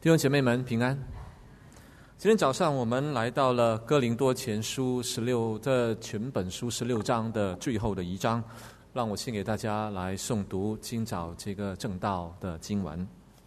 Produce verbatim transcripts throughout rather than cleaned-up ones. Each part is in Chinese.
弟兄姐妹们平安。今天早上我们来到了哥林多前书十六这全本书十六章的最后的一章，让我先给大家来诵读今早这个正道的经文。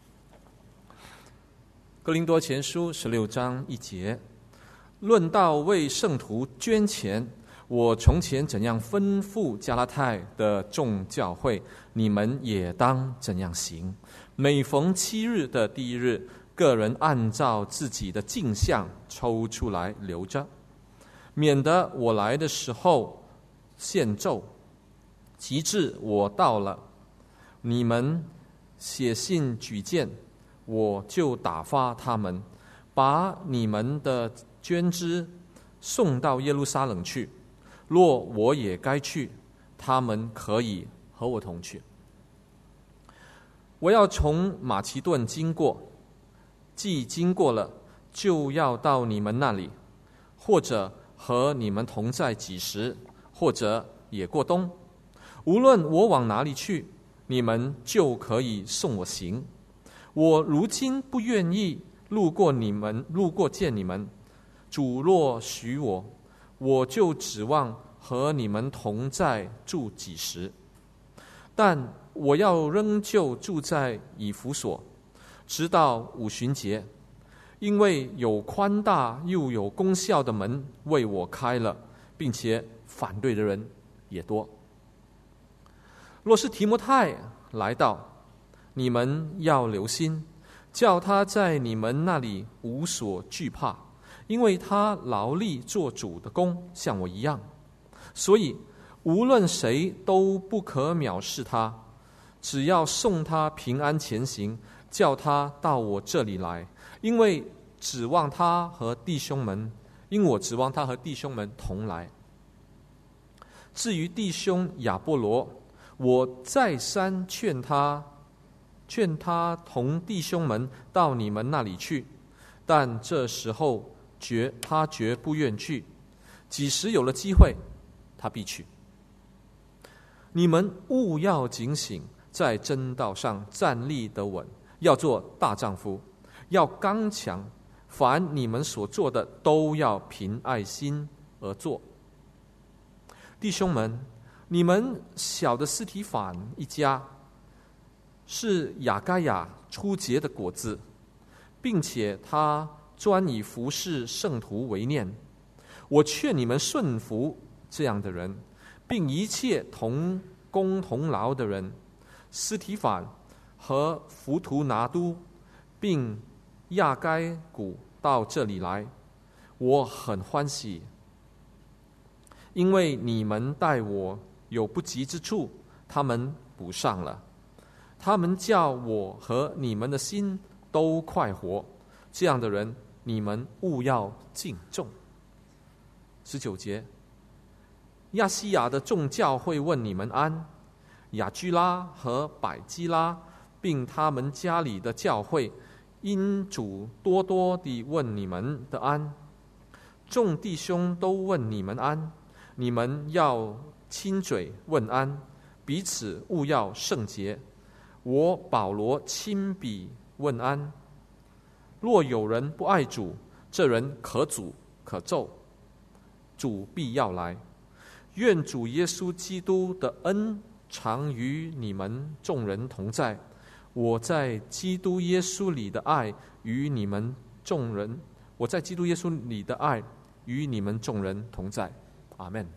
哥林多前书十六章一节，论到为圣徒捐钱，我从前怎样吩咐加拉太的众教会，你们也当怎样行。每逢七日的第一日，个人按照自己的镜像抽出来留着，免得我来的时候献奏，及至我到了，你们写信举荐，我就打发他们，把你们的捐资送到耶路撒冷去。若我也该去，他们可以和我同去。我要从马其顿经过，既经过了，就要到你们那里，或者和你们同在几时，或者也过冬。无论我往哪里去，你们就可以送我行。我如今不愿意路过你们，路过见你们。主若许我，我就指望和你们同在住几时。但我要仍旧住在以弗所，直到五旬节，因为有宽大又有功效的门为我开了，并且反对的人也多。若是提摩太来到，你们要留心，叫他在你们那里无所惧怕，因为他劳力做主的工，像我一样。所以无论谁都不可藐视他，只要送他平安前行，叫他到我这里来，因为指望他和弟兄们，因我指望他和弟兄们同来。至于弟兄亚波罗，我再三劝他，劝他同弟兄们到你们那里去，但这时候绝他绝不愿去。几时有了机会，他必去。你们务要警醒，在真道上站立得稳，要做大丈夫，要刚强。凡你们所做的，都要凭爱心而做。弟兄们，你们小的司提反一家是雅该亚初结的果子，并且他专以服侍圣徒为念。我劝你们顺服这样的人，并一切同工同劳的人。司提反和弗图拿都并亚该古到这里来，我很欢喜，因为你们待我有不及之处，他们补上了。他们叫我和你们的心都快活，这样的人你们务要敬重。十九节，亚细亚的众教会问你们安，雅居拉和百基拉并他们家里的教会，因主多多地问你们的安。众弟兄都问你们安，你们要亲嘴问安，彼此务要圣洁。我保罗亲笔问安。若有人不爱主，这人可诅可咒，主必要来。愿主耶稣基督的恩常与你们众人同在。我在基督耶稣里的爱与你们众人，我在基督耶稣里的爱与你们众人同在。阿们。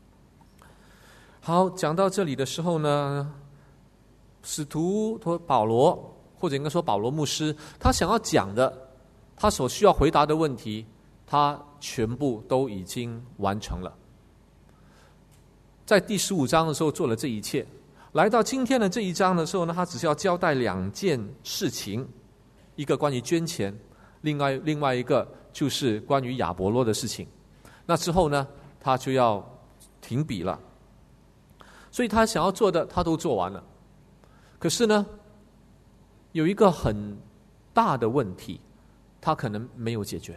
好，讲到这里的时候呢，使徒保罗，或者应该说保罗牧师，他想要讲的，他所需要回答的问题，他全部都已经完成了。在第十五章的时候做了这一切，来到今天的这一章的时候呢，他只是要交代两件事情，一个关于捐钱，另外另外一个就是关于亚伯洛的事情。那之后呢，他就要停笔了。所以他想要做的他都做完了。可是呢，有一个很大的问题，他可能没有解决，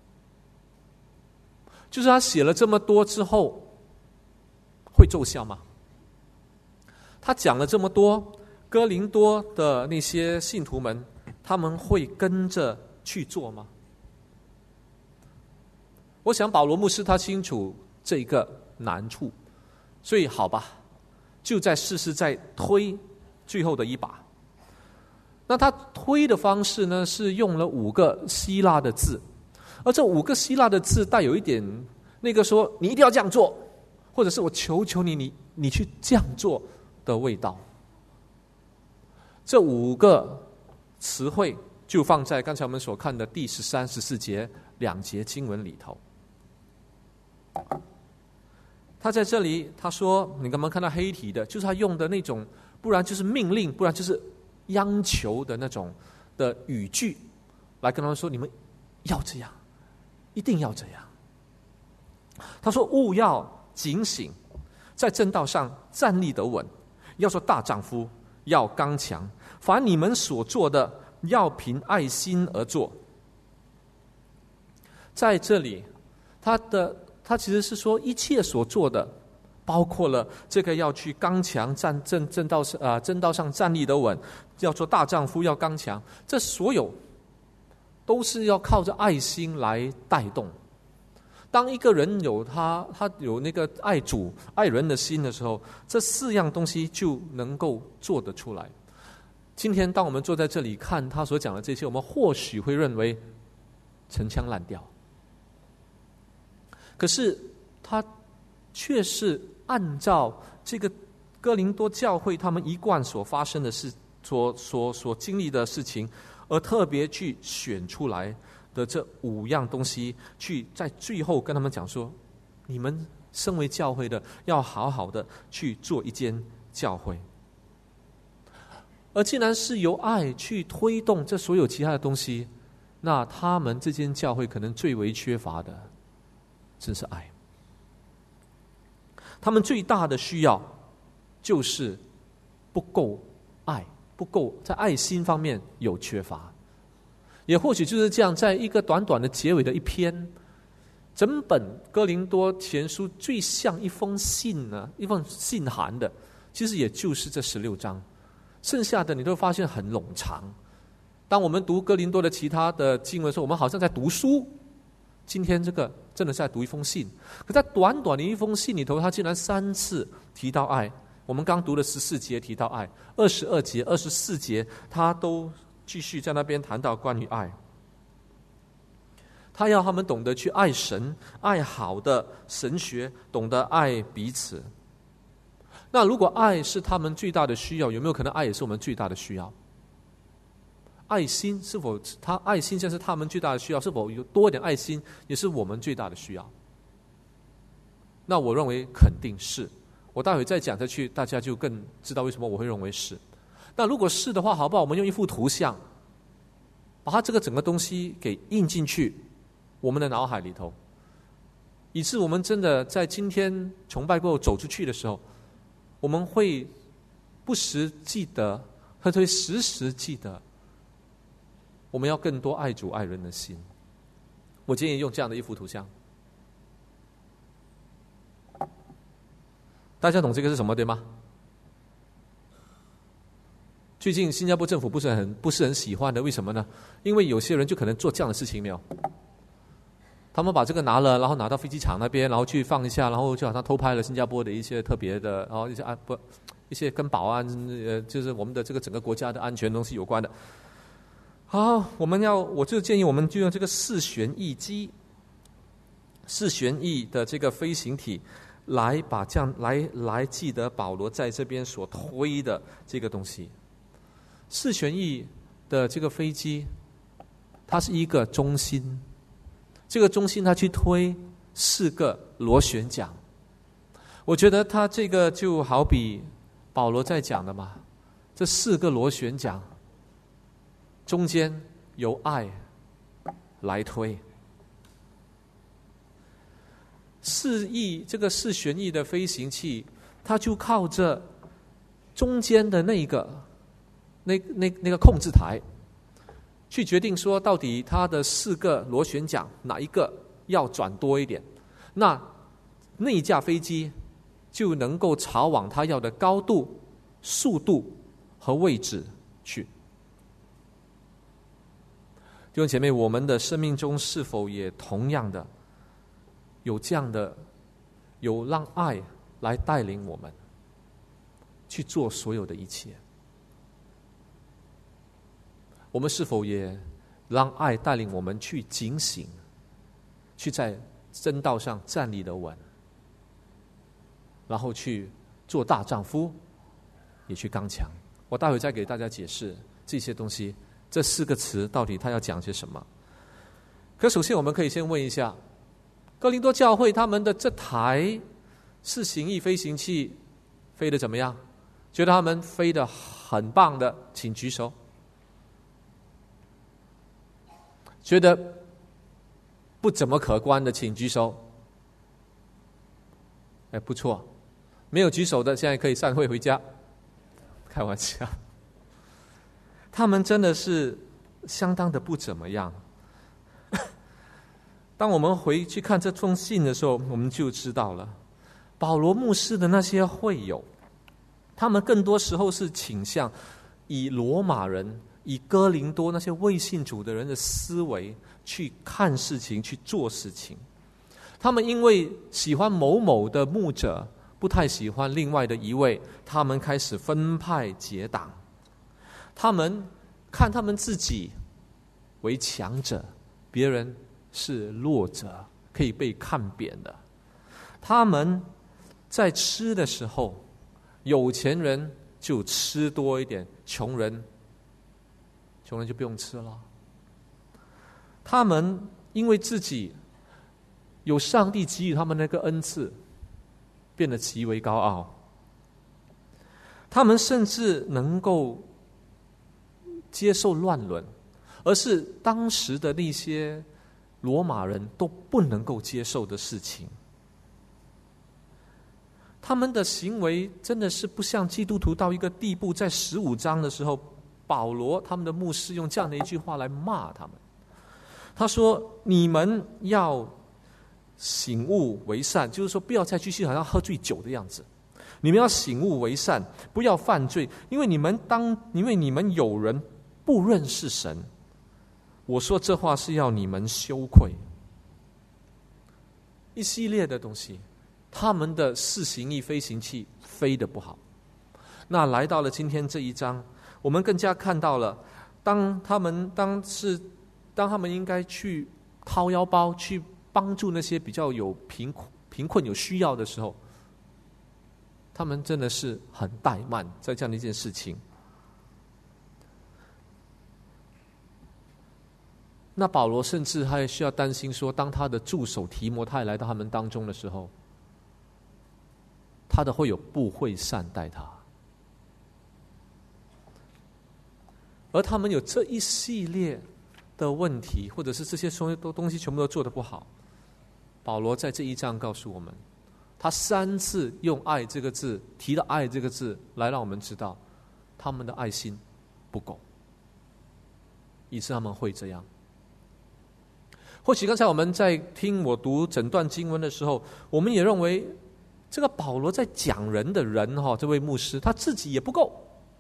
就是他写了这么多之后会奏效吗？他讲了这么多，哥林多的那些信徒们他们会跟着去做吗？我想保罗牧师他清楚这个难处，所以好吧，就在试试再推最后的一把。那他推的方式呢，是用了五个希腊的字，而这五个希腊的字带有一点那个说你一定要这样做，或者是我求求你你你去这样做的味道。这五个词汇就放在刚才我们所看的第十三、十四节两节经文里头。他在这里他说，你刚刚看到黑体的，就是他用的那种，不然就是命令，不然就是央求的那种的语句，来跟他们说，你们要这样，一定要这样。他说，务要警醒，在正道上站立得稳，要做大丈夫，要刚强，凡你们所做的，要凭爱心而做。在这里，他的他其实是说，一切所做的，包括了这个要去刚强，站正正道上啊，正道上站立得稳，要做大丈夫，要刚强，这所有都是要靠着爱心来带动。当一个人有他他有那个爱主爱人的心的时候，这四样东西就能够做得出来。今天当我们坐在这里看他所讲的这些，我们或许会认为陈腔滥调，可是他却是按照这个哥林多教会他们一贯所发生的事，所所所经历的事情，而特别去选出来的这五样东西，去在最后跟他们讲说，你们身为教会的，要好好的去做一间教会。而既然是由爱去推动这所有其他的东西，那他们这间教会可能最为缺乏的，真是爱。他们最大的需要就是不够爱，不够在爱心方面有缺乏。也或许就是这样，在一个短短的结尾的一篇，整本哥林多前书最像一封信呢，一封信函的，其实也就是这十六章，剩下的你都会发现很冗长。当我们读哥林多的其他的经文的时候，我们好像在读书，今天这个真的是在读一封信。可在短短的一封信里头，他竟然三次提到爱。我们刚读的十四节提到爱，二十二节、二十四节，他都继续在那边谈到关于爱。他要他们懂得去爱神，爱好的神学，懂得爱彼此。那如果爱是他们最大的需要，有没有可能爱也是我们最大的需要？爱心是否他爱心现在是他们最大的需要？是否有多一点爱心也是我们最大的需要？那我认为肯定是。我待会再讲下去，大家就更知道为什么我会认为是。那如果是的话，好不好？我们用一幅图像，把它这个整个东西给印进去我们的脑海里头，以致我们真的在今天崇拜过后走出去的时候，我们会不时记得，或者会时时记得，我们要更多爱主爱人的心。我建议用这样的一幅图像，大家懂这个是什么对吗？最近新加坡政府不是很不是很喜欢的，为什么呢？因为有些人就可能做这样的事情没有，他们把这个拿了，然后拿到飞机场那边，然后去放一下，然后就好像偷拍了新加坡的一些特别的，然后一些安不一些跟保安呃，就是我们的这个整个国家的安全东西有关的。好，我们要我就建议我们就用这个四旋翼机、四旋翼的这个飞行体来把这样来来记得保罗在这边所推的这个东西。四旋翼的这个飞机，它是一个中心，这个中心它去推四个螺旋桨。我觉得它这个就好比保罗在讲的嘛，这四个螺旋桨中间由爱来推。四翼这个四旋翼的飞行器，它就靠着中间的那个那那那个控制台，去决定说到底它的四个螺旋桨哪一个要转多一点，那那一架飞机就能够朝往它要的高度、速度和位置去。 弟兄姐妹，我们的生命中是否也同样的有这样的，有让爱来带领我们去做所有的一切？我们是否也让爱带领我们去警醒，去在真道上站立得稳，然后去做大丈夫，也去刚强？我待会再给大家解释这些东西，这四个词到底他要讲些什么。可首先我们可以先问一下，哥林多教会他们的这台是行翼飞行器飞得怎么样？觉得他们飞得很棒的请举手。觉得不怎么可观的请举手。哎，不错，没有举手的现在可以散会回家。开玩笑，他们真的是相当的不怎么样。当我们回去看这封信的时候，我们就知道了，保罗牧师的那些会友，他们更多时候是倾向以罗马人、以哥林多那些未信主的人的思维去看事情、去做事情。他们因为喜欢某某的牧者，不太喜欢另外的一位，他们开始分派结党。他们看他们自己为强者，别人是弱者，可以被看扁的。他们在吃的时候，有钱人就吃多一点，穷人穷人就不用吃了。他们因为自己有上帝给予他们那个恩赐，变得极为高傲。他们甚至能够接受乱伦，而是当时的那些罗马人都不能够接受的事情。他们的行为真的是不像基督徒到一个地步，在十五章的时候，保罗他们的牧师用这样的一句话来骂他们。他说：你们要醒悟为善，就是说不要再继续好像喝醉酒的样子。你们要醒悟为善，不要犯罪，因为你们当因为你们有人不认识神。我说这话是要你们羞愧。一系列的东西，他们的四行翼飞行器飞得不好。那来到了今天这一章，我们更加看到了，当他们当是当他们应该去掏腰包去帮助那些比较有贫苦贫困有需要的时候，他们真的是很怠慢在这样的一件事情。那保罗甚至还需要担心说，当他的助手提摩太来到他们当中的时候，他的会友不会善待他。而他们有这一系列的问题，或者是这些东西全部都做得不好，保罗在这一章告诉我们，他三次用爱这个字，提到爱这个字，来让我们知道他们的爱心不够，以致他们会这样。或许刚才我们在听我读整段经文的时候，我们也认为这个保罗在讲人的人哈，这位牧师他自己也不够。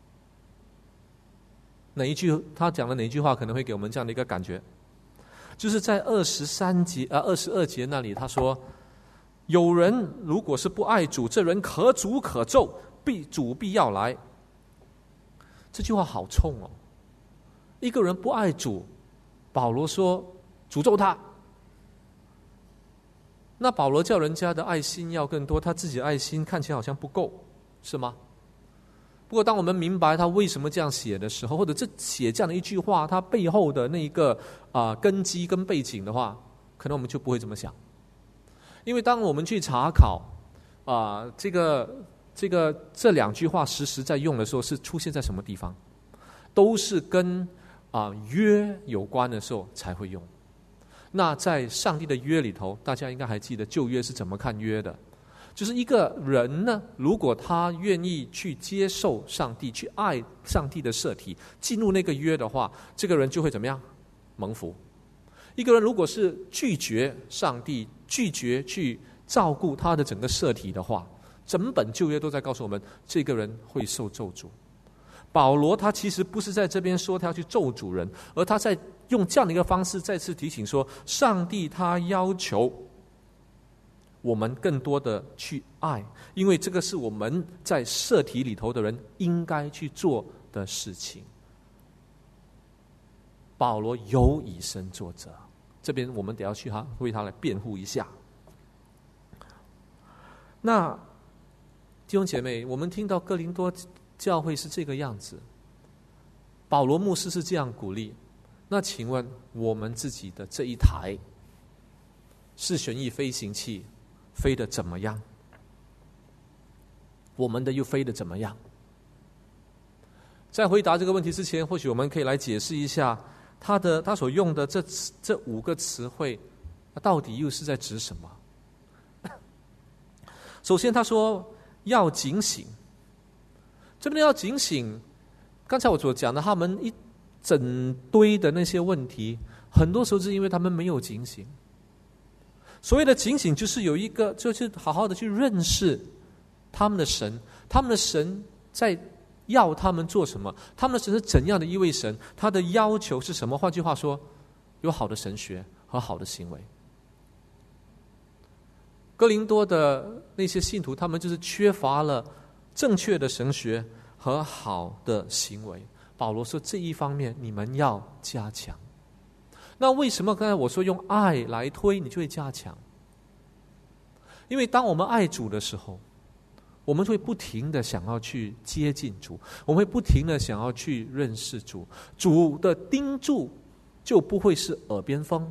哪一句他讲的哪一句话可能会给我们这样的一个感觉？就是在二十三节啊二十二节那里，他说：有人如果是不爱主，这人可诅可咒，必主必要来。这句话好冲哦！一个人不爱主，保罗说诅咒他。那保罗叫人家的爱心要更多，他自己的爱心看起来好像不够，是吗？不过当我们明白他为什么这样写的时候，或者这写这样的一句话他背后的那一个啊、呃、根基跟背景的话，可能我们就不会这么想。因为当我们去查考啊、呃、这个这个这两句话时时在用的时候，是出现在什么地方？都是跟啊、呃、约有关的时候才会用。那在上帝的约里头，大家应该还记得旧约是怎么看约的，就是一个人呢，如果他愿意去接受上帝，去爱上帝的设体，进入那个约的话，这个人就会怎么样？蒙福。一个人如果是拒绝上帝，拒绝去照顾他的整个设体的话，整本旧约都在告诉我们，这个人会受咒诅。 保罗他其实不是在这边说他要去咒主人，而他在用这样的一个方式再次提醒说，上帝他要求我们更多的去爱，因为这个是我们在社体里头的人应该去做的事情。保罗有以身作则，这边我们得要去他为他来辩护一下。那弟兄姐妹，我们听到哥林多教会是这个样子，保罗牧师是这样鼓励，那请问我们自己的这一台视旋翼飞行器飞得怎么样？我们的又飞得怎么样？在回答这个问题之前，或许我们可以来解释一下他的他所用的这这五个词汇，到底又是在指什么？首先，他说要警醒。这边要警醒，刚才我所讲的，他们一整堆的那些问题，很多时候是因为他们没有警醒。所谓的警醒，就是有一个，就是好好的去认识他们的神，他们的神在要他们做什么，他们的神是怎样的一位神，他的要求是什么。换句话说，有好的神学和好的行为。哥林多的那些信徒，他们就是缺乏了正确的神学和好的行为。保罗说这一方面你们要加强。那为什么刚才我说用爱来推你就会加强？因为当我们爱主的时候，我们会不停的想要去接近主，我们会不停的想要去认识主，主的叮嘱就不会是耳边风。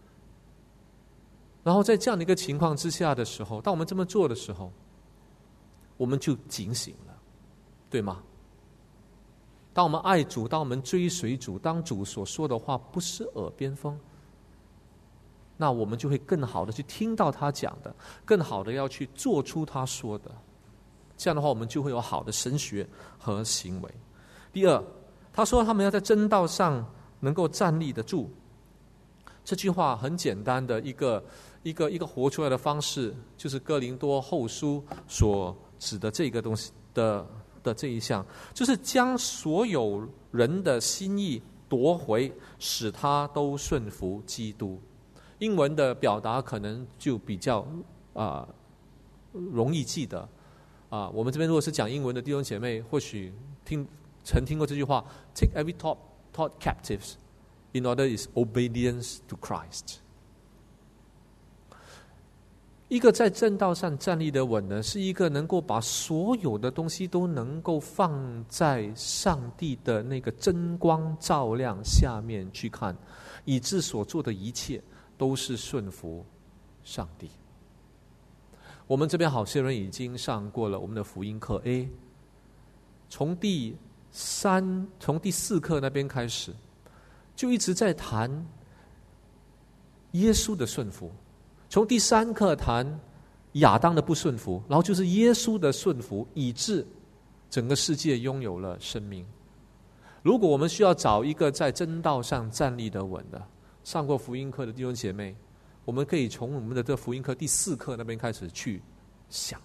然后在这样的一个情况之下的时候，当我们这么做的时候，我们就警醒了，对吗？当我们爱主，当我们追随主，当主所说的话不是耳边风，那我们就会更好的去听到他讲的，更好的要去做出他说的。这样的话，我们就会有好的神学和行为。第二，他说他们要在真道上能够站立得住。这句话很简单的一个一个一个活出来的方式，就是哥林多后书所指的这个东西的的这一项，就是将所有人的心意夺回，使他都顺服基督。英文的表达可能就比较啊、呃、容易记得啊、呃。我们这边如果是讲英文的弟兄姐妹，或许听曾听过这句话 ：Take every thought thought captives, in order is obedience to Christ。一个在正道上站立的稳的，是一个能够把所有的东西都能够放在上帝的那个真光照亮下面去看，以致所做的一切都是顺服上帝。我们这边好些人已经上过了我们的福音课 A， 从第三从第四课那边开始，就一直在谈耶稣的顺服。从第三课谈亚当的不顺服，然后就是耶稣的顺服，以致整个世界拥有了生命。如果我们需要找一个在真道上站立得稳的，上过福音课的弟兄姐妹，我们可以从我们的这福音课第四课那边开始去想。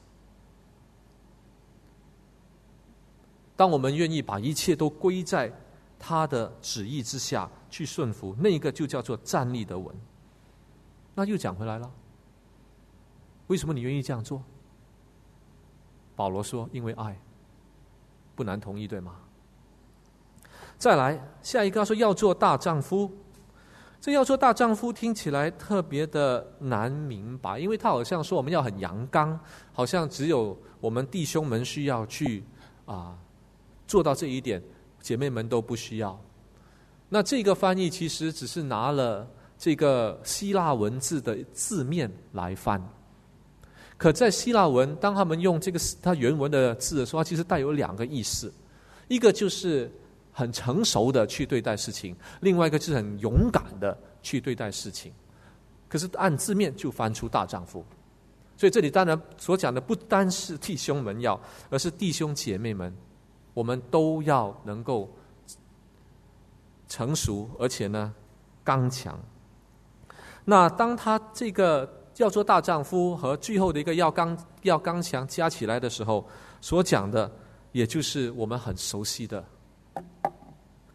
当我们愿意把一切都归在他的旨意之下去顺服，那个就叫做站立得稳。那又讲回来了，为什么你愿意这样做？保罗说因为爱，不难同意，对吗？再来下一个，说要做大丈夫。这要做大丈夫听起来特别的难明白，因为他好像说我们要很阳刚，好像只有我们弟兄们需要去啊做到这一点，姐妹们都不需要。那这个翻译其实只是拿了这个希腊文字的字面来翻，可在希腊文，当他们用这个它原文的字的时候，它其实带有两个意思，一个就是很成熟的去对待事情，另外一个就是很勇敢的去对待事情。可是按字面就翻出大丈夫，所以这里当然所讲的不单是弟兄们要，而是弟兄姐妹们，我们都要能够成熟，而且呢刚强。那当他这个要做大丈夫和最后的一个要刚要刚强加起来的时候，所讲的也就是我们很熟悉的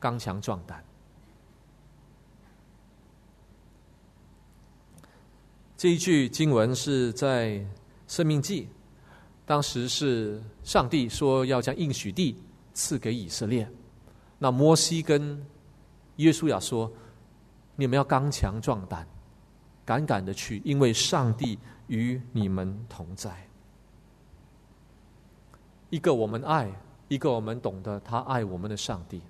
刚强壮胆。这一句经文是在申命记，当时是上帝说要将应许地赐给以色列，那摩西跟约书亚说，你们要刚强壮胆，敢敢的去，因为上帝与你们同在。一个我们爱，一个我们懂得他爱我们的上帝，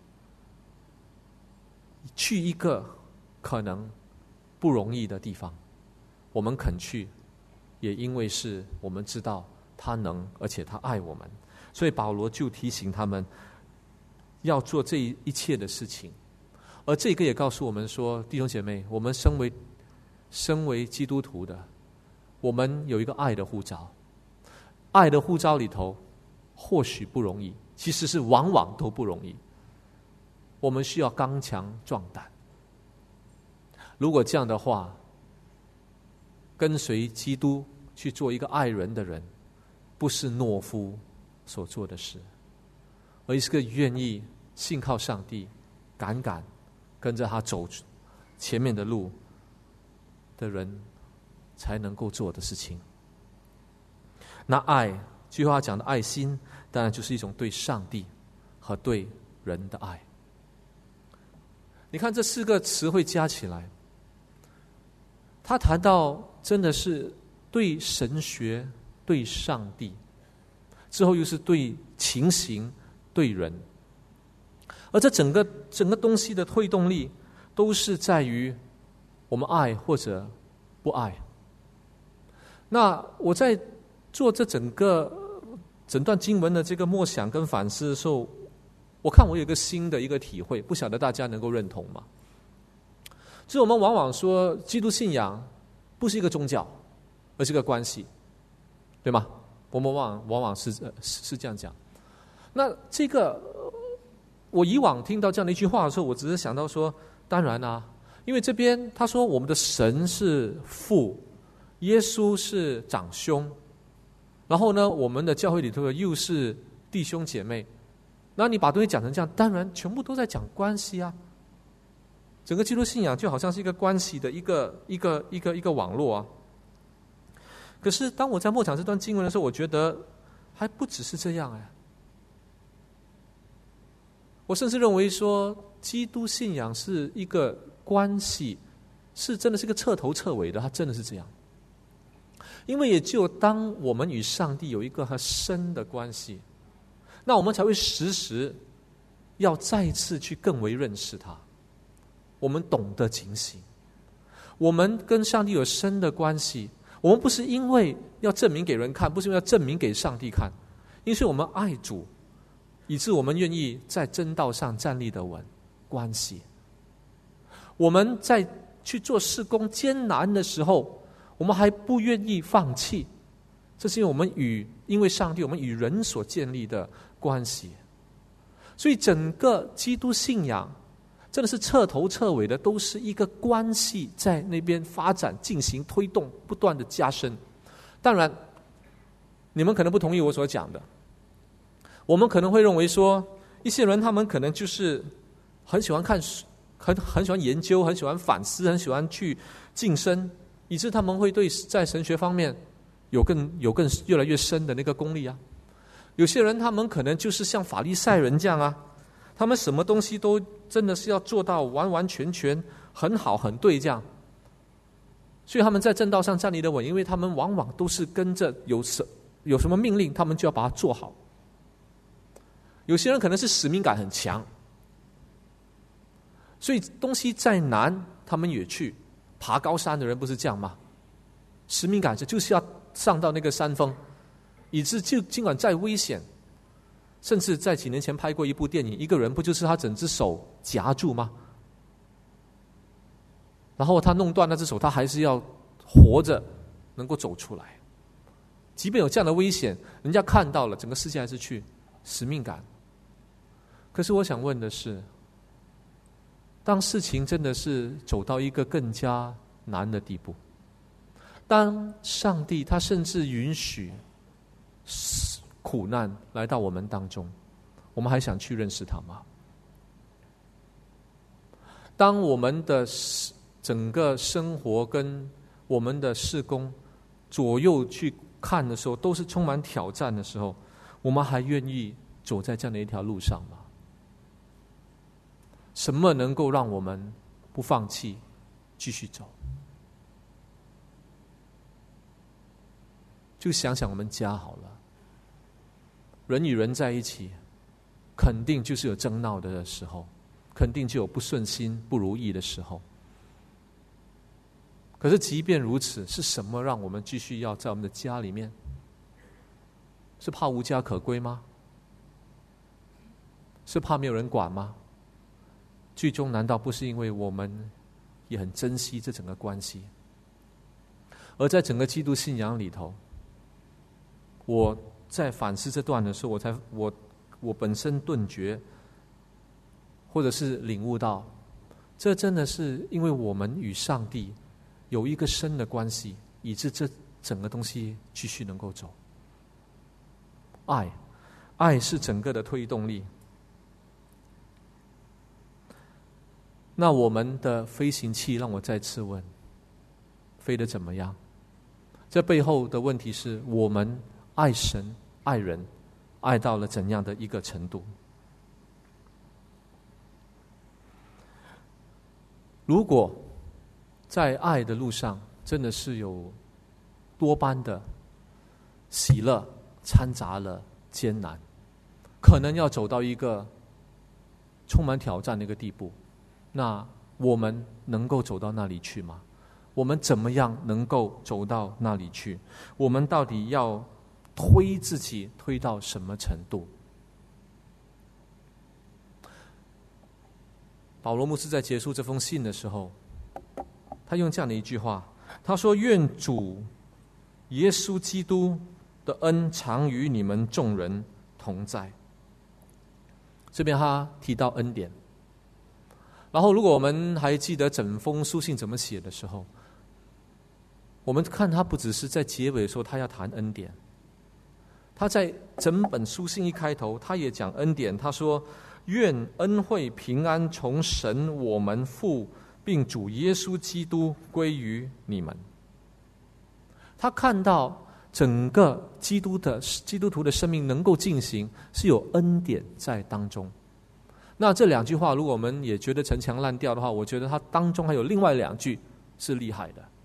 去一个可能不容易的地方，我们肯去，也因为是我们知道他能，而且他爱我们，所以保罗就提醒他们要做这一切的事情。而这个也告诉我们说，弟兄姐妹，我们身为身为基督徒的，我们有一个爱的呼召，爱的呼召里头或许不容易，其实是往往都不容易，我们需要刚强壮胆。如果这样的话，跟随基督去做一个爱人的人，不是懦夫所做的事，而是个愿意信靠上帝，敢敢跟着他走前面的路的人才能够做的事情。那爱，这句话讲的爱心，当然就是一种对上帝和对人的爱。你看这四个词汇加起来，他谈到真的是对神学、对上帝，之后又是对情形、对人，而这整个整个东西的推动力，都是在于我们爱或者不爱。那我在做这整个整段经文的这个默想跟反思的时候，我看我有一个新的一个体会，不晓得大家能够认同吗？就是我们往往说基督信仰不是一个宗教，而是一个关系，对吗？我们往往往往是是是这样讲。那这个我以往听到这样的一句话的时候，我只是想到说，当然啊，因为这边他说我们的神是父，耶稣是长兄，然后呢，我们的教会里头又是弟兄姐妹，那你把东西讲成这样，当然全部都在讲关系啊。整个基督信仰就好像是一个关系的一个一个一个一个网络啊。可是当我在默想这段经文的时候，我觉得还不只是这样哎。我甚至认为说，基督信仰是一个关系，是真的是一个彻头彻尾的，它真的是这样。因为也只有当我们与上帝有一个很深的关系，那我们才会时时要再一次去更为认识他。我们懂得警醒，我们跟上帝有深的关系，我们不是因为要证明给人看，不是因为要证明给上帝看，因为我们爱主，以致我们愿意在真道上站立得稳。关系，我们在去做事工艰难的时候，我们还不愿意放弃，这是因为我们与因为上帝，我们与人所建立的关系。所以整个基督信仰真的是彻头彻尾的都是一个关系在那边发展进行推动，不断的加深。当然你们可能不同意我所讲的，我们可能会认为说，一些人他们可能就是很喜欢看很很喜欢研究，很喜欢反思，很喜欢去晋升，以致他们会对在神学方面有更有更越来越深的那个功力啊。有些人他们可能就是像法利赛人这样啊，他们什么东西都真的是要做到完完全全很好很对这样，所以他们在正道上站立得稳，因为他们往往都是跟着有什有什么命令，他们就要把它做好。有些人可能是使命感很强，所以东西再难他们也去。爬高山的人不是这样吗？使命感就是要上到那个山峰，以致就尽管再危险，甚至在几年前拍过一部电影，一个人不就是他整只手夹住吗？然后他弄断那只手，他还是要活着能够走出来。即便有这样的危险，人家看到了，整个世界还是去。使命感。可是我想问的是，当事情真的是走到一个更加难的地步，当上帝他甚至允许苦难来到我们当中，我们还想去认识他吗？ 当我们的整个生活跟我们的事工左右去看的时候，都是充满挑战的时候，我们还愿意走在这样的一条路上吗？什么能够让我们不放弃，继续走？就想想我们家好了，人与人在一起，肯定就是有争闹的时候，肯定就有不顺心、不如意的时候。可是即便如此，是什么让我们继续要在我们的家里面？是怕无家可归吗？是怕没有人管吗？最终难道不是因为我们也很珍惜这整个关系？而在整个基督信仰里头，我在反思这段的时候，我才我我本身顿觉，或者是领悟到，这真的是因为我们与上帝有一个深的关系，以致这整个东西继续能够走。爱，爱是整个的推动力。那我们的飞行器，让我再次问，飞得怎么样？这背后的问题是我们爱神、爱人，爱到了怎样的一个程度？如果在爱的路上真的是有多般的喜乐掺杂了艰难，可能要走到一个充满挑战的一个地步，那我们能够走到那里去吗？我们怎么样能够走到那里去？我们到底要推自己推到什么程度？保罗牧师在结束这封信的时候，他用这样的一句话，他说：愿主耶稣基督的恩常与你们众人同在。这边他提到恩典，然后如果我们还记得整封书信怎么写的时候，我们看他不只是在结尾说他要谈恩典，他在整本书信一开头他也讲恩典。他说：愿恩惠平安从神我们父并主耶稣基督归于你们。他看到整个基督的基督徒的生命能够进行，是有恩典在当中。那这两句话如果我们也觉得陈腔滥调的话，我觉得它当中还有另外两句是厉害的。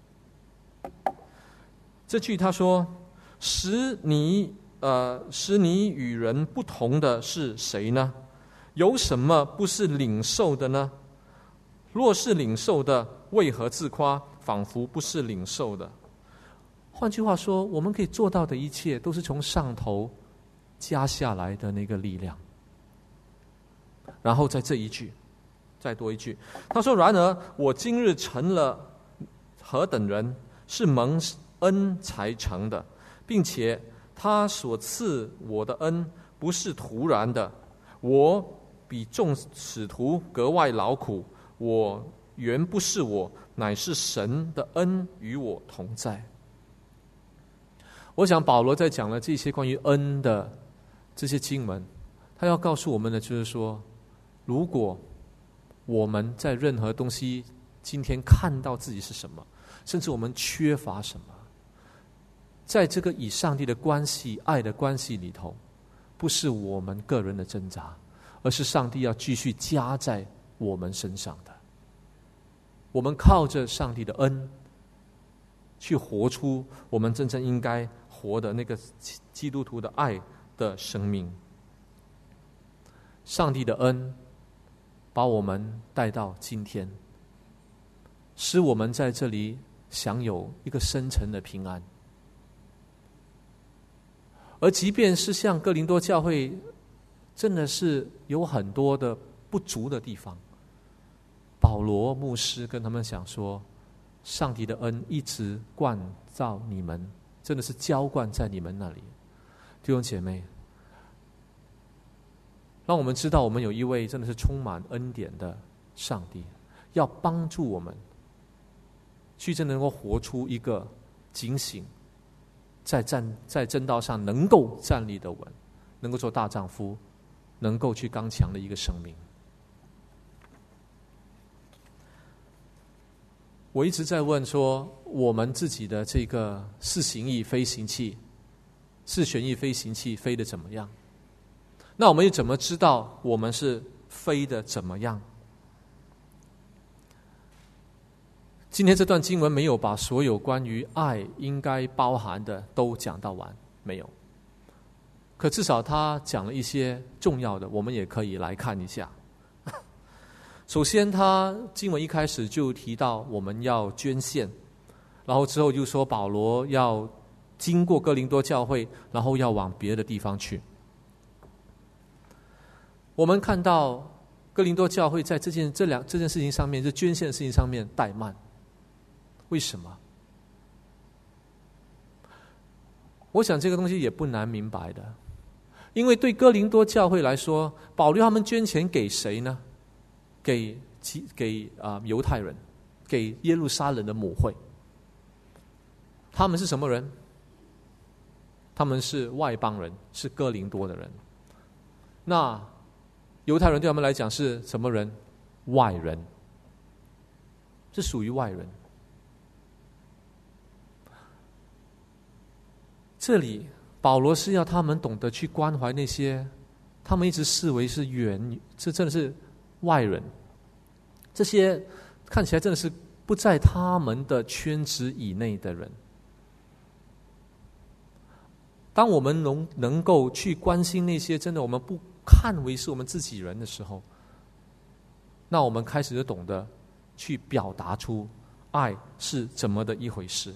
这句他说：使你呃使你与人不同的是谁呢？有什么不是领受的呢？若是领受的，为何自夸，仿佛不是领受的？换句话说，我们可以做到的一切，都是从上头加下来的那个力量。然后在这一句，再多一句，他说：然而我今日成了何等人，是蒙恩才成的，并且他所赐我的恩不是突然的，我比众使徒格外劳苦，我原不是我，乃是神的恩与我同在。我想保罗在讲了这些关于恩的这些经文，他要告诉我们的就是说，如果我们在任何东西今天看到自己是什么，甚至我们缺乏什么，在这个以上帝的关系、爱的关系里头，不是我们个人的挣扎，而是上帝要继续加在我们身上的。我们靠着上帝的恩，去活出我们真正应该活的那个基督徒的爱的生命。上帝的恩把我们带到今天，使我们在这里享有一个深沉的平安。而即便是像哥林多教会，真的是有很多的不足的地方，保罗牧师跟他们讲说，上帝的恩一直灌照你们，真的是浇灌在你们那里。弟兄姐妹，让我们知道我们有一位真的是充满恩典的上帝，要帮助我们去真的能够活出一个警醒，在站在正道上能够站立得稳，能够做大丈夫，能够去刚强的一个生命。 我一直在问说，我们自己的这个四行翼飞行器、四旋翼飞行器飞得怎么样？那我们又怎么知道我们是飞得怎么样？今天这段经文没有把所有关于爱应该包含的都讲到完，没有。可至少他讲了一些重要的，我们也可以来看一下。首先，他经文一开始就提到我们要捐献，然后之后就说保罗要经过哥林多教会，然后要往别的地方去。我们看到哥林多教会在这件这两这件事情上面，就捐献的事情上面怠慢，为什么？我想这个东西也不难明白的，因为对哥林多教会来说，保罗他们捐钱给谁呢？给给啊、呃、犹太人，给耶路撒冷的母会。他们是什么人？他们是外邦人，是哥林多的人。那犹太人对他们来讲是什么人？外人，是属于外人。这里保罗是要他们懂得去关怀那些他们一直视为是远，这真的是外人，这些看起来真的是不在他们的圈子以内的人。当我们能能够去关心那些真的我们不看为是我们自己人的时候，那我们开始就懂得去表达出爱是怎么的一回事。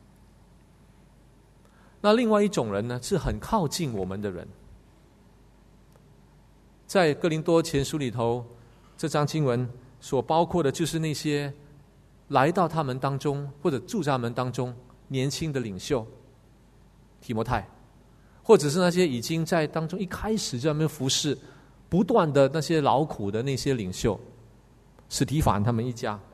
那另外一种人呢，是很靠近我们的人。在哥林多前书里头，这章经文所包括的就是那些来到他们当中或者住在他们当中年轻的领袖提摩太，或者是那些已经在当中一开始就在那边服侍不断的那些劳苦的那些领袖史提反他们一家。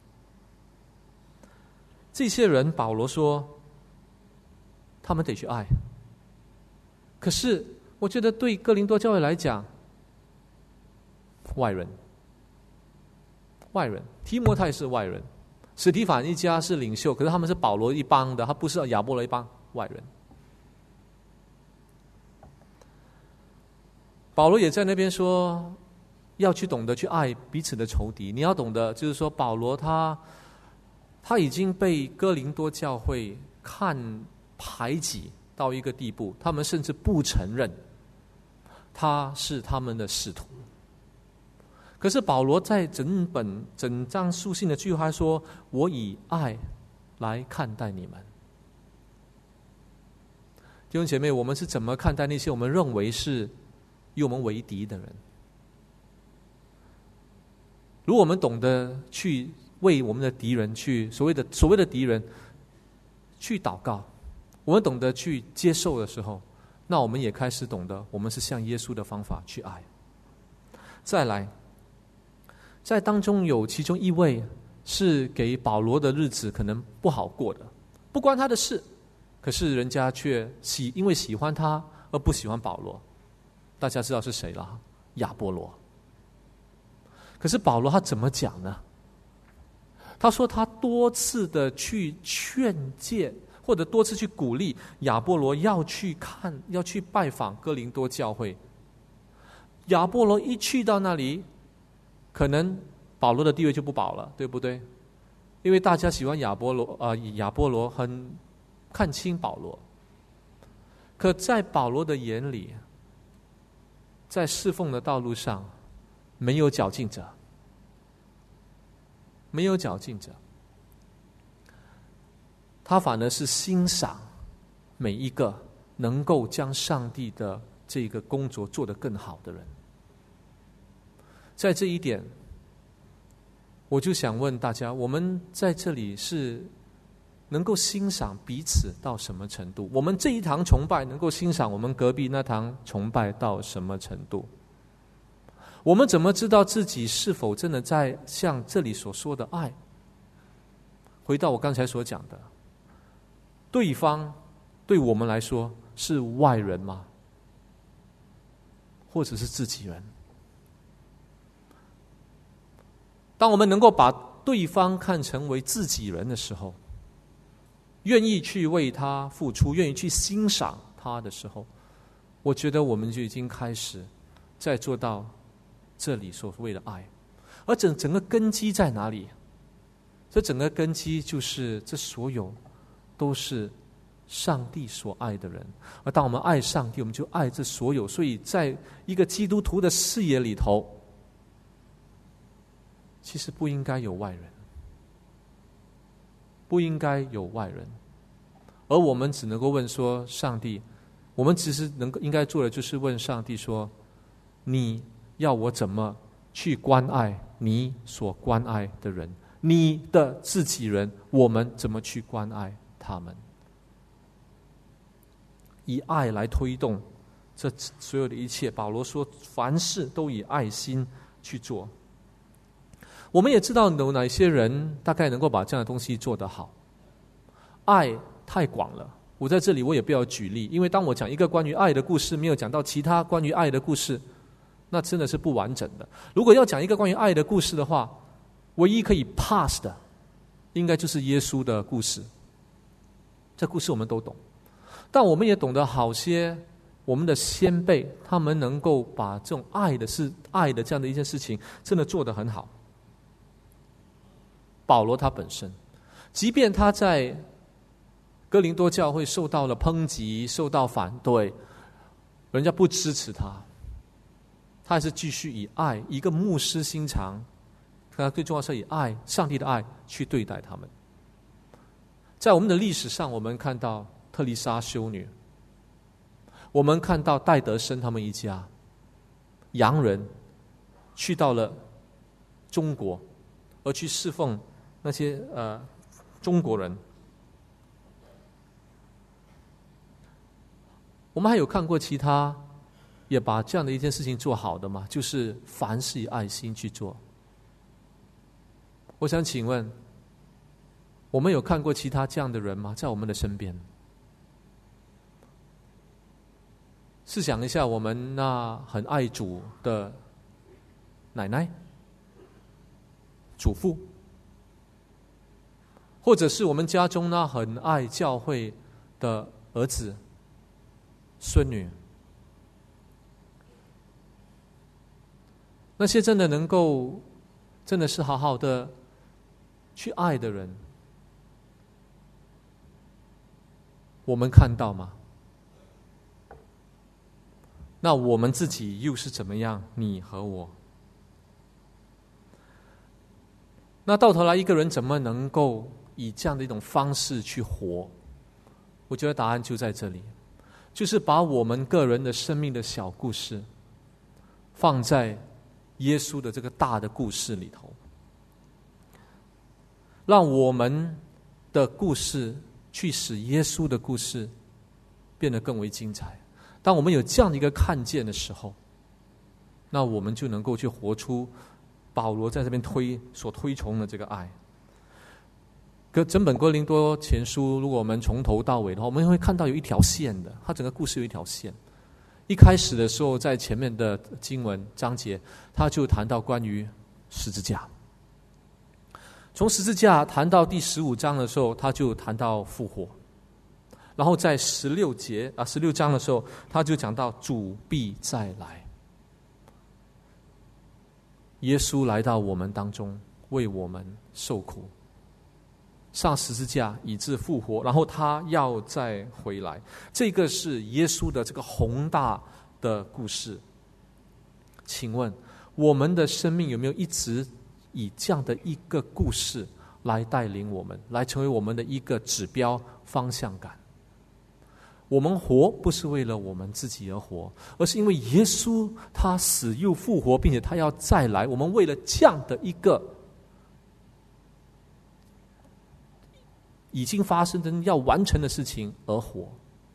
这些人保罗说他们得去爱，可是我觉得对哥林多教会来讲，外人外人提摩太是外人，史提反一家是领袖，可是他们是保罗一帮的，他不是亚波罗一帮，外人。保罗也在那边说要去懂得去爱彼此的仇敌。你要懂得就是说保罗他他已经被哥林多教会看排挤到一个地步，他们甚至不承认他是他们的使徒。可是保罗在整本整章书信的句话说，我以爱来看待你们。弟兄姐妹，我们是怎么看待那些我们认为是与我们为敌的人？如果我们懂得去为我们的敌人去所谓的所谓的敌人去祷告，我们懂得去接受的时候，那我们也开始懂得我们是像耶稣的方法去爱。再来，在当中有其中一位是给保罗的日子可能不好过的，不关他的事，可是人家却喜因为喜欢他而不喜欢保罗。大家知道是谁了？亚波罗。可是保罗他怎么讲呢？他说他多次的去劝诫，或者多次去鼓励亚波罗要去看，要去拜访哥林多教会。亚波罗一去到那里，可能保罗的地位就不保了，对不对？因为大家喜欢亚波罗，呃，亚波罗很看轻保罗。可在保罗的眼里，在侍奉的道路上，没有绞尽者，没有绞尽者。他反而是欣赏每一个能够将上帝的这个工作做得更好的人。在这一点，我就想问大家，我们在这里是能够欣赏彼此到什么程度？我们这一堂崇拜能够欣赏我们隔壁那堂崇拜到什么程度？我们怎么知道自己是否真的在像这里所说的爱？回到我刚才所讲的，对方对我们来说是外人吗？或者是自己人？当我们能够把对方看成为自己人的时候，愿意去为他付出，愿意去欣赏他的时候，我觉得我们就已经开始在做到这里所谓的爱。而整整个根基在哪里？这整个根基就是这所有都是上帝所爱的人，而当我们爱上帝，我们就爱这所有。所以在一个基督徒的视野里头，其实不应该有外人，不应该有外人，而我们只能够问说，上帝，我们只是能够应该做的就是问上帝说，你要我怎么去关爱你所关爱的人，你的自己人，我们怎么去关爱他们？以爱来推动这所有的一切。保罗说，凡事都以爱心去做。我们也知道有哪些人大概能够把这样的东西做得好。爱太广了，我在这里我也不要举例，因为当我讲一个关于爱的故事，没有讲到其他关于爱的故事，那真的是不完整的。如果要讲一个关于爱的故事的话，唯一可以 pass 的应该就是耶稣的故事。这故事我们都懂，但我们也懂得好些我们的先辈，他们能够把这种爱的事爱的这样的一件事情真的做得很好。保罗他本身，即便他在哥林多教会受到了抨击，受到反对，人家不支持他，他还是继续以爱，一个牧师心肠，他最重要是以爱，上帝的爱去对待他们。在我们的历史上，我们看到特丽莎修女，我们看到戴德生他们一家洋人去到了中国，而去侍奉那些呃中国人。我们还有看过其他也把这样的一件事情做好的吗？就是凡事以爱心去做。我想请问，我们有看过其他这样的人吗？在我们的身边。试想一下，我们那很爱主的奶奶、祖父，或者是我们家中那很爱教会的儿子、孙女，那些真的能够真的是好好的去爱的人，我们看到吗？那我们自己又是怎么样？你和我，那到头来一个人怎么能够以这样的一种方式去活？我觉得答案就在这里，就是把我们个人的生命的小故事放在耶稣的这个大的故事里头，让我们的故事去使耶稣的故事变得更为精彩。当我们有这样的一个看见的时候，那我们就能够去活出保罗在这边推所推崇的这个爱。整本哥林多前书，如果我们从头到尾的话，我们会看到有一条线的，它整个故事有一条线。一开始的时候，在前面的经文章节，他就谈到关于十字架。从十字架谈到第十五章的时候，他就谈到复活。然后在十六节啊，十六章的时候，他就讲到主必再来。耶稣来到我们当中，为我们受苦，上十字架以致复活，然后他要再回来。这个是耶稣的这个宏大的故事。请问我们的生命有没有一直以这样的一个故事来带领我们，来成为我们的一个指标方向感？我们活不是为了我们自己而活，而是因为耶稣他死又复活，并且他要再来，我们为了这样的一个已经发生的要完成的事情而活。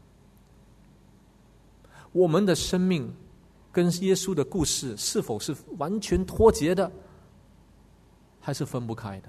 我们的生命跟耶稣的故事是否是完全脱节的，还是分不开的？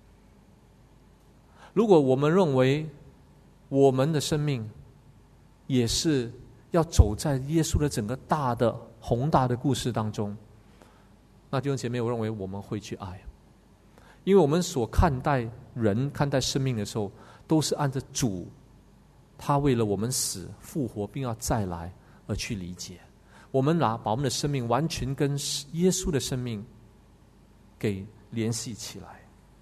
如果我们认为我们的生命也是要走在耶稣的整个大的宏大的故事当中，那弟兄姐妹，我认为我们会去爱， 因为我们所看待人、看待生命的时候，都是按着主他为了我们死、复活并要再来而去理解。我们拿把我们的生命完全跟耶稣的生命给联系起来。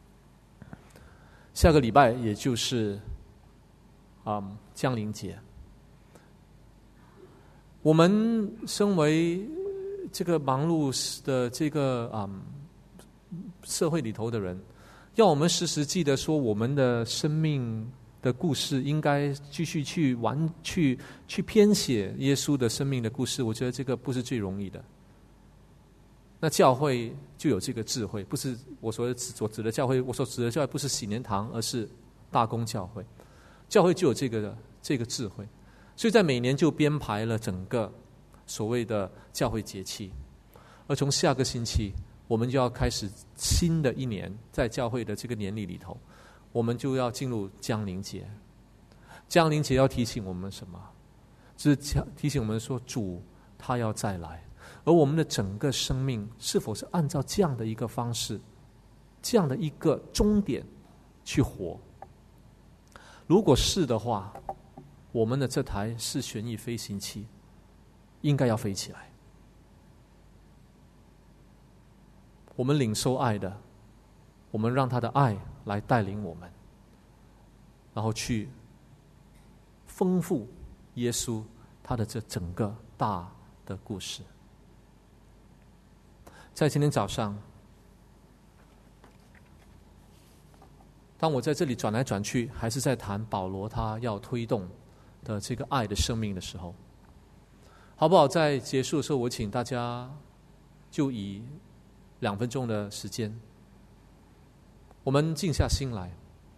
下个礼拜也就是嗯降临节，我们身为这个忙碌的这个嗯社会里头的人，要我们时时记得说，我们的生命的故事应该继续去玩去去编写耶稣的生命的故事。我觉得这个不是最容易的。那教会就有这个智慧，不是我所所指的教会，我所指的教会不是喜年堂，而是大公教会。教会就有这个这个智慧，所以在每年就编排了整个所谓的教会节气。而从下个星期，我们就要开始新的一年，在教会的这个年历里头，我们就要进入降临节。降临节要提醒我们什么？是提醒我们说，主他要再来。而我们的整个生命是否是按照这样的一个方式，这样的一个终点去活？如果是的话，我们的这台视旋翼飞行器应该要飞起来。我们领受爱的，我们让他的爱来带领我们，然后去丰富耶稣他的这整个大的故事。在今天早上，当我在这里转来转去，还是在谈保罗他要推动的这个爱的生命的时候，好不好？在结束的时候，我请大家就以两分钟的时间，我们静下心来。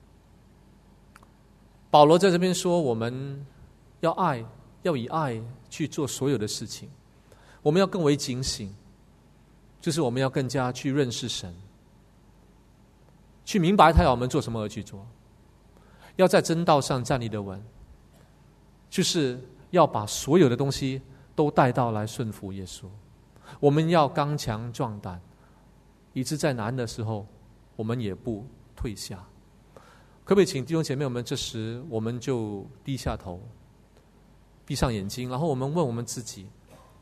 保罗在这边说，我们要爱，要以爱去做所有的事情，我们要更为警醒，就是我们要更加去认识神，去明白他要我们做什么而去做，要在真道上站立得稳，就是要把所有的东西都带到来顺服耶稣。我们要刚强壮胆，以致在难的时候我们也不退下。可不可以请弟兄姐妹们，这时我们就低下头，闭上眼睛，然后我们问我们自己，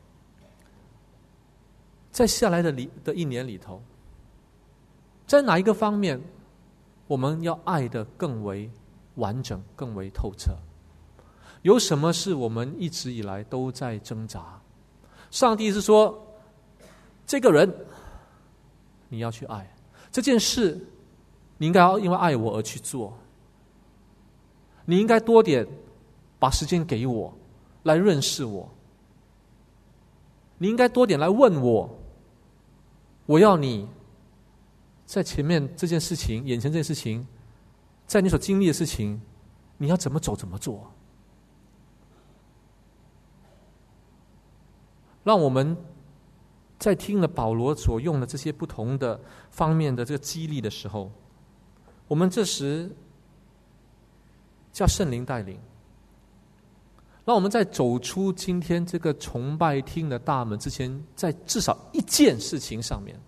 在下来的里的一年里头，在哪一个方面我们要爱的更为完整、更为透彻？有什么是我们一直以来都在挣扎？上帝是说，这个人你要去爱，这件事你应该要因为爱我而去做，你应该多点把时间给我来认识我，你应该多点来问我，我要你在前面这件事情，眼前这件事情，在你所经历的事情，你要怎么走怎么做。让我们在听了保罗所用的这些不同的方面的这个激励的时候，我们这时叫圣灵带领，让我们在走出今天这个崇拜厅的大门之前，在至少一件事情上面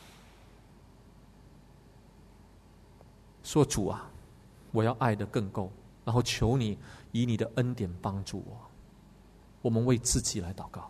说，主啊，我要爱得更够，然后求你以你的恩典帮助我。我们为自己来祷告。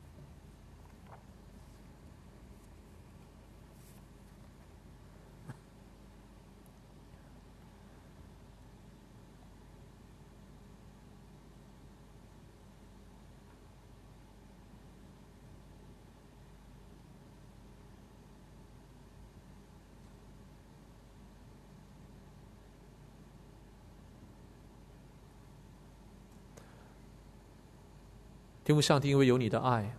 天父上帝，因为有你的爱，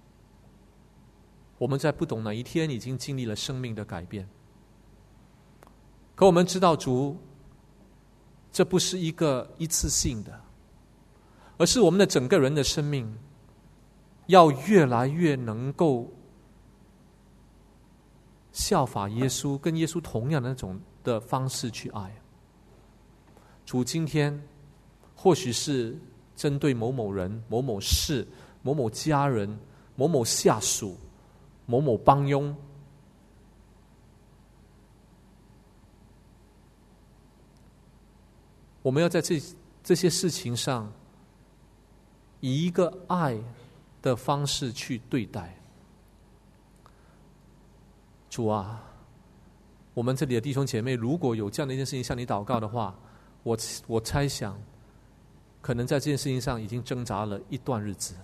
我们在不懂哪一天已经经历了生命的改变。可我们知道，主，这不是一个一次性的，而是我们的整个人的生命要越来越能够效法耶稣，跟耶稣同样的那种的方式去爱。主，今天或许是针对某某人、某某事、某某家人、某某下属、某某帮佣， 我们要在这这些事情上，以一个爱的方式去对待。主啊，我们这里的弟兄姐妹，如果有这样的一件事情向你祷告的话，我我猜想，可能在这件事情上已经挣扎了一段日子。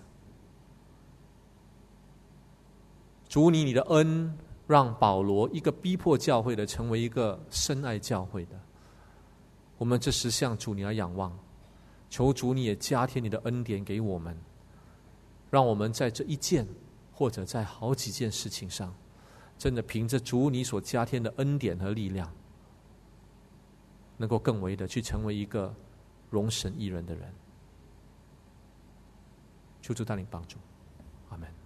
主你你的恩，让保罗一个逼迫教会的，成为一个深爱教会的。我们这时向主你来仰望，求主你也加添你的恩典给我们，让我们在这一件或者在好几件事情上，真的凭着主你所加添的恩典和力量，能够更为的去成为一个荣神益人的人。求主带领帮助，阿们。